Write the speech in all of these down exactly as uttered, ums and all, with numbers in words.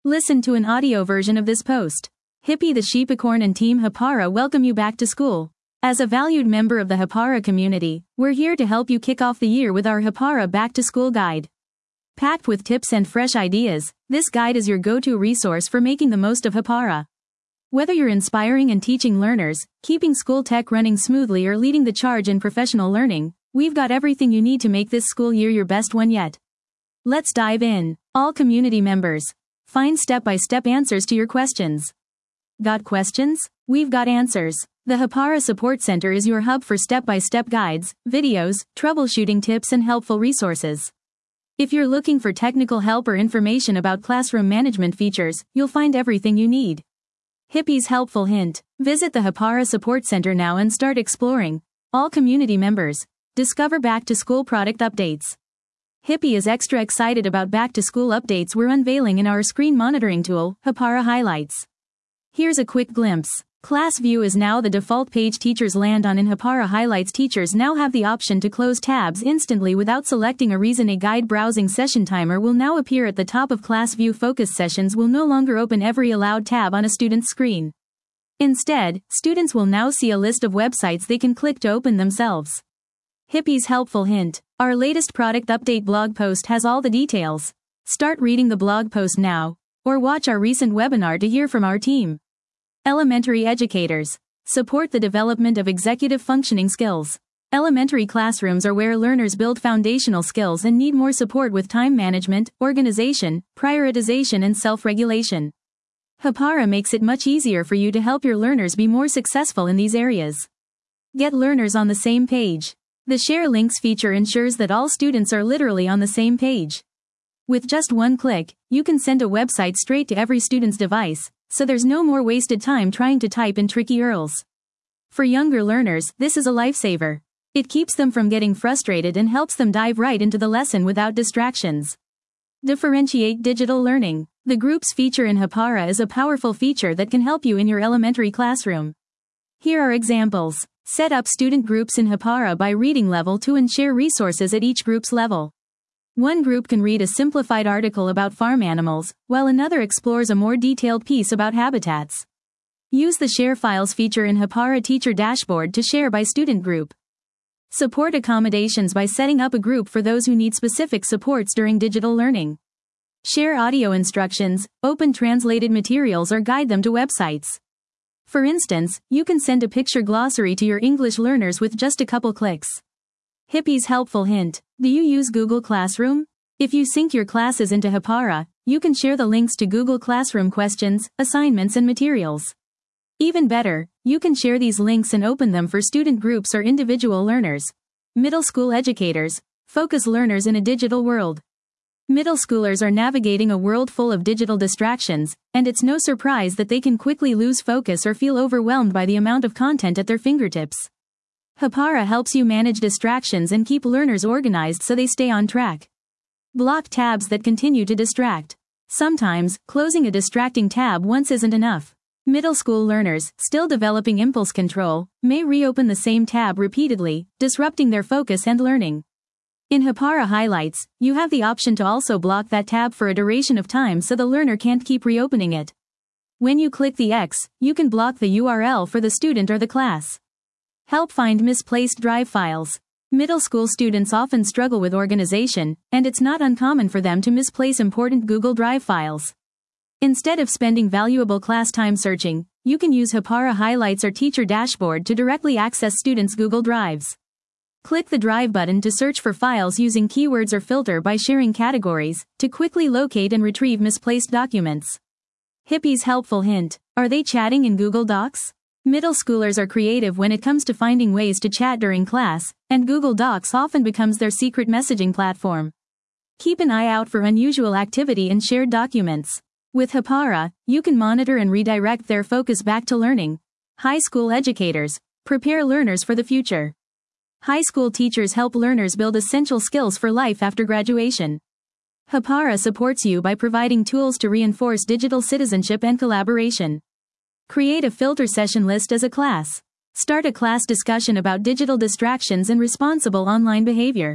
Listen to an audio version of this post. Hippie the Sheepicorn and Team Hapara welcome you back to school. As a valued member of the Hapara community, we're here to help you kick off the year with our Hapara Back to School Guide. Packed with tips and fresh ideas, this guide is your go-to resource for making the most of Hapara. Whether you're inspiring and teaching learners, keeping school tech running smoothly, or leading the charge in professional learning, we've got everything you need to make this school year your best one yet. Let's dive in. All community members, find step-by-step answers to your questions. Got questions? We've got answers. The Hapara Support Center is your hub for step-by-step guides, videos, troubleshooting tips, and helpful resources. If you're looking for technical help or information about classroom management features, you'll find everything you need. Hippie's helpful hint: visit the Hapara Support Center now and start exploring. All community members, discover back-to-school product updates. Hippie is extra excited about back-to-school updates we're unveiling in our screen monitoring tool, Hapara Highlights. Here's a quick glimpse. Class View is now the default page teachers land on in Hapara Highlights. Teachers now have the option to close tabs instantly without selecting a reason. A guide browsing session timer will now appear at the top of Class View. Focus sessions will no longer open every allowed tab on a student's screen. Instead, students will now see a list of websites they can click to open themselves. Hippie's helpful hint: our latest product update blog post has all the details. Start reading the blog post now, or watch our recent webinar to hear from our team. Elementary educators, support the development of executive functioning skills. Elementary classrooms are where learners build foundational skills and need more support with time management, organization, prioritization, and self-regulation. Hapara makes it much easier for you to help your learners be more successful in these areas. Get learners on the same page. The Share Links feature ensures that all students are literally on the same page. With just one click, you can send a website straight to every student's device, so there's no more wasted time trying to type in tricky U R Ls. For younger learners, this is a lifesaver. It keeps them from getting frustrated and helps them dive right into the lesson without distractions. Differentiate digital learning. The Groups feature in Hapara is a powerful feature that can help you in your elementary classroom. Here are examples. Set up student groups in Hapara by reading level two and share resources at each group's level. One group can read a simplified article about farm animals, while another explores a more detailed piece about habitats. Use the Share Files feature in Hapara Teacher Dashboard to share by student group. Support accommodations by setting up a group for those who need specific supports during digital learning. Share audio instructions, open translated materials, or guide them to websites. For instance, you can send a picture glossary to your English learners with just a couple clicks. Hippie's helpful hint: do you use Google Classroom? If you sync your classes into Hapara, you can share the links to Google Classroom questions, assignments, and materials. Even better, you can share these links and open them for student groups or individual learners. Middle school educators, focus learners in a digital world. Middle schoolers are navigating a world full of digital distractions, and it's no surprise that they can quickly lose focus or feel overwhelmed by the amount of content at their fingertips. Hapara helps you manage distractions and keep learners organized so they stay on track. Block tabs that continue to distract. Sometimes, closing a distracting tab once isn't enough. Middle school learners, still developing impulse control, may reopen the same tab repeatedly, disrupting their focus and learning. In Hapara Highlights, you have the option to also block that tab for a duration of time so the learner can't keep reopening it. When you click the X, you can block the U R L for the student or the class. Help find misplaced drive files. Middle school students often struggle with organization, and it's not uncommon for them to misplace important Google Drive files. Instead of spending valuable class time searching, you can use Hapara Highlights or Teacher Dashboard to directly access students' Google Drives. Click the Drive button to search for files using keywords or filter by sharing categories, to quickly locate and retrieve misplaced documents. Hippie's helpful hint: are they chatting in Google Docs? Middle schoolers are creative when it comes to finding ways to chat during class, and Google Docs often becomes their secret messaging platform. Keep an eye out for unusual activity in shared documents. With Hapara, you can monitor and redirect their focus back to learning. High school educators, prepare learners for the future. High school teachers help learners build essential skills for life after graduation. Hapara supports you by providing tools to reinforce digital citizenship and collaboration. Create a filter session list as a class. Start a class discussion about digital distractions and responsible online behavior.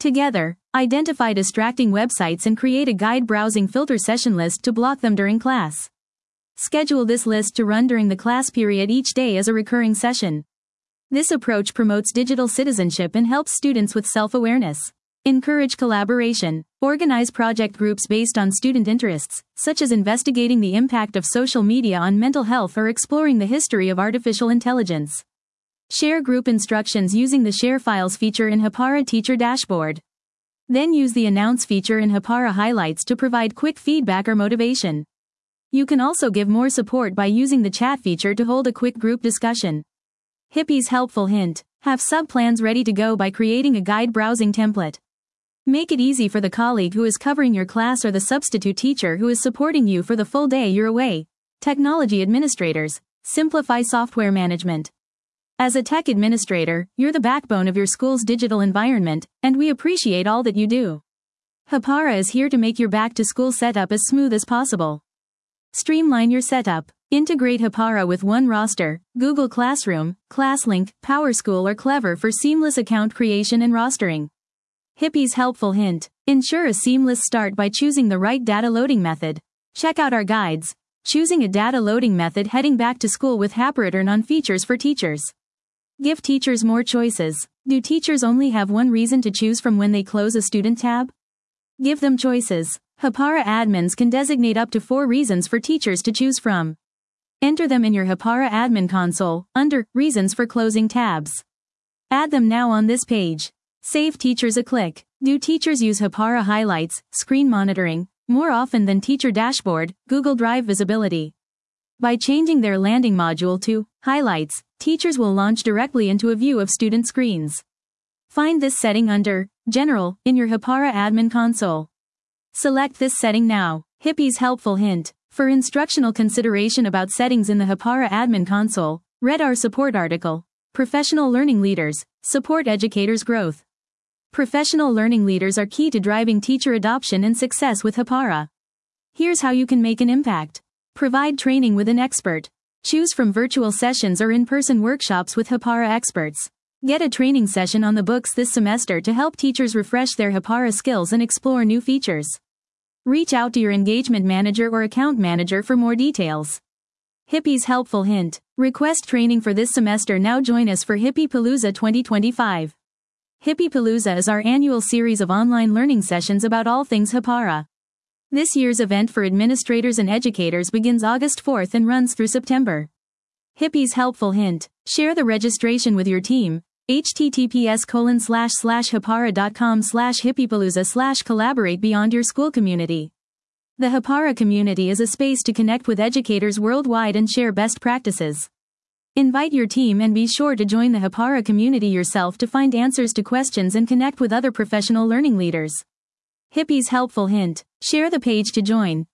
Together, identify distracting websites and create a guide browsing filter session list to block them during class. Schedule this list to run during the class period each day as a recurring session. This approach promotes digital citizenship and helps students with self-awareness. Encourage collaboration. Organize project groups based on student interests, such as investigating the impact of social media on mental health or exploring the history of artificial intelligence. Share group instructions using the Share Files feature in Hapara Teacher Dashboard. Then use the Announce feature in Hapara Highlights to provide quick feedback or motivation. You can also give more support by using the chat feature to hold a quick group discussion. Hippie's helpful hint: have sub-plans ready to go by creating a guide browsing template. Make it easy for the colleague who is covering your class or the substitute teacher who is supporting you for the full day you're away. Technology administrators, simplify software management. As a tech administrator, you're the backbone of your school's digital environment, and we appreciate all that you do. Hapara is here to make your back-to-school setup as smooth as possible. Streamline your setup. Integrate Hapara with OneRoster, Google Classroom, ClassLink, PowerSchool or Clever for seamless account creation and rostering. Hippie's helpful hint: ensure a seamless start by choosing the right data loading method. Check out our guides. Choosing a data loading method heading back to school with Hapara on features for teachers. Give teachers more choices. Do teachers only have one reason to choose from when they close a student tab? Give them choices. Hapara admins can designate up to four reasons for teachers to choose from. Enter them in your Hapara admin console, under Reasons for Closing tabs. Add them now on this page. Save teachers a click. Do teachers use Hapara Highlights, screen monitoring, more often than Teacher Dashboard, Google Drive visibility? By changing their landing module to Highlights, teachers will launch directly into a view of student screens. Find this setting under General in your Hapara admin console. Select this setting now. Hippie's helpful hint: for instructional consideration about settings in the Hapara admin console, read our support article. Professional learning leaders support educators' growth. Professional learning leaders are key to driving teacher adoption and success with Hapara. Here's how you can make an impact. Provide training with an expert. Choose from virtual sessions or in-person workshops with Hapara experts. Get a training session on the books this semester to help teachers refresh their Hapara skills and explore new features. Reach out to your engagement manager or account manager for more details. Hippie's helpful hint: request training for this semester now. Join us for Hippie Palooza twenty twenty-five. Hippie Palooza is our annual series of online learning sessions about all things Hapara. This year's event for administrators and educators begins August fourth and runs through September. Hippie's helpful hint: share the registration with your team. https colon slash slash hapara.com slash hippiepalooza slash collaborate beyond your school community. The Hapara community is a space to connect with educators worldwide and share best practices. Invite your team and be sure to join the Hapara community yourself to find answers to questions and connect with other professional learning leaders. Hippie's helpful hint: share the page to join.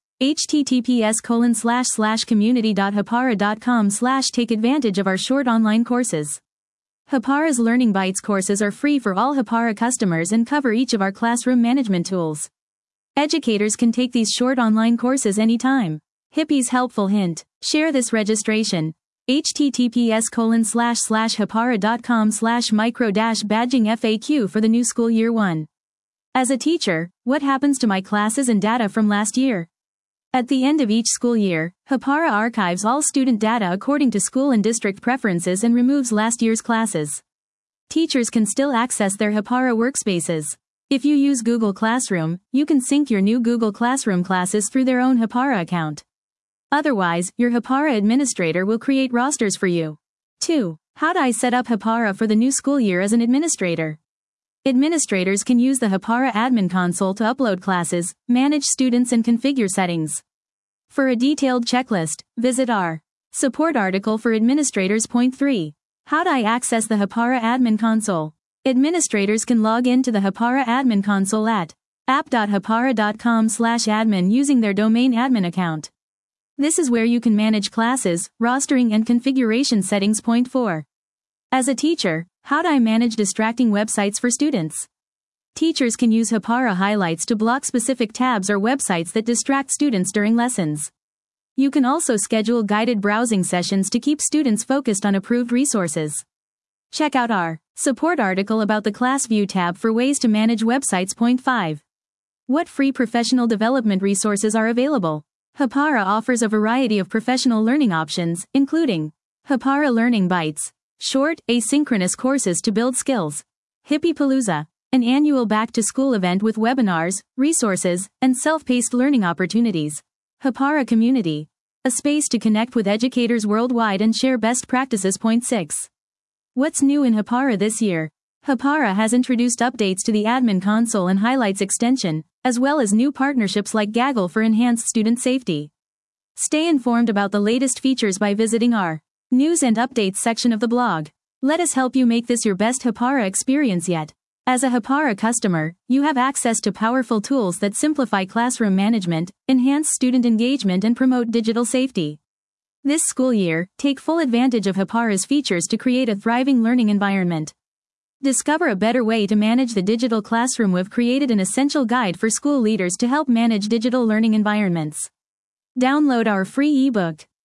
https colon slash slash community.hapara.com slash take advantage of our short online courses. Hapara's Learning Bites courses are free for all Hapara customers and cover each of our classroom management tools. Educators can take these short online courses anytime. Hippie's helpful hint: share this registration. https colon slash slash hapara.com slash micro dash badging F A Q for the new school year one. As a teacher, what happens to my classes and data from last year? At the end of each school year, Hapara archives all student data according to school and district preferences and removes last year's classes. Teachers can still access their Hapara workspaces. If you use Google Classroom, you can sync your new Google Classroom classes through their own Hapara account. Otherwise, your Hapara administrator will create rosters for you. two. How do I set up Hapara for the new school year as an administrator? Administrators can use the Hapara admin console to upload classes, manage students and configure settings. For a detailed checklist, visit our support article for administrators. Point three. How do I access the Hapara admin console? Administrators can log in to the Hapara admin console at app.hapara.com slash admin using their domain admin account. This is where you can manage classes, rostering and configuration settings. Point four. As a teacher, how do I manage distracting websites for students? Teachers can use Hapara Highlights to block specific tabs or websites that distract students during lessons. You can also schedule guided browsing sessions to keep students focused on approved resources. Check out our support article about the Class View tab for ways to manage websites. Point five. What free professional development resources are available? Hapara offers a variety of professional learning options, including Hapara Learning Bites, short, asynchronous courses to build skills; Hippie-Palooza, an annual back-to-school event with webinars, resources, and self-paced learning opportunities; Hapara Community, a space to connect with educators worldwide and share best practices. Point six. What's new in Hapara this year? Hapara has introduced updates to the Admin Console and Highlights extension, as well as new partnerships like Gaggle for enhanced student safety. Stay informed about the latest features by visiting our News and Updates section of the blog. Let us help you make this your best Hapara experience yet. As a Hapara customer, you have access to powerful tools that simplify classroom management, enhance student engagement, and promote digital safety. This school year, take full advantage of Hapara's features to create a thriving learning environment. Discover a better way to manage the digital classroom. We've created an essential guide for school leaders to help manage digital learning environments. Download our free ebook,